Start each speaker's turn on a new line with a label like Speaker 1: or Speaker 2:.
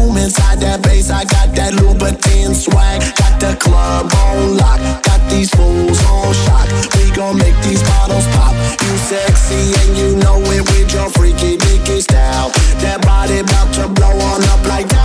Speaker 1: boom inside that bass. I got that Louboutin swag. Got the club on lock. Got these fools on shock. We gon' make these bottles pop. You sexy and you know it with your freaky dicky style. That body bout to blow on up like that.